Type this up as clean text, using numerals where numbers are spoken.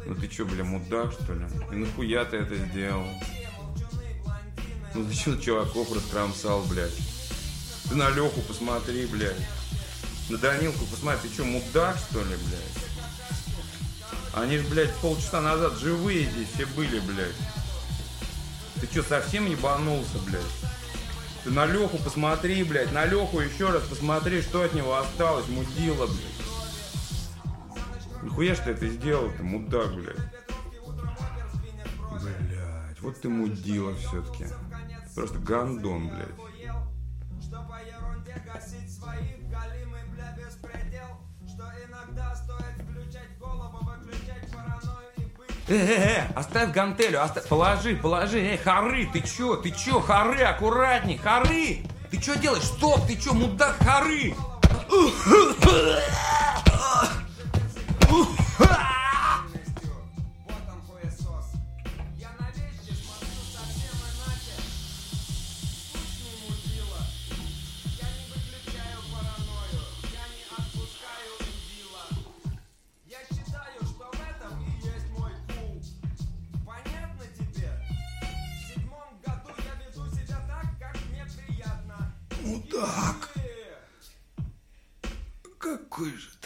Ну ты чё, бля, мудак, что ли? И нахуя ты это сделал? Ну зачем ты чуваков раскромсал, блядь? Ты на Леху посмотри, блядь. На Данилку посмотри, ты чё, мудак, что ли, блядь? Они ж, блядь, полчаса назад живые здесь все были, блядь. Ты чё, совсем ебанулся, блядь? Ты на Леху посмотри, блядь, на Леху еще раз посмотри, что от него осталось, мудила, блядь. Нихуя что это сделал-то, мудак, блядь. Блядь, вот ты мудила все-таки. Просто гандон, блядь. Оставь гантелю, положи, хоры, ты чё, хоры, аккуратней, хоры! Ты чё делаешь? Стоп, ты чё, мудак, хоры! Мудак! Какой же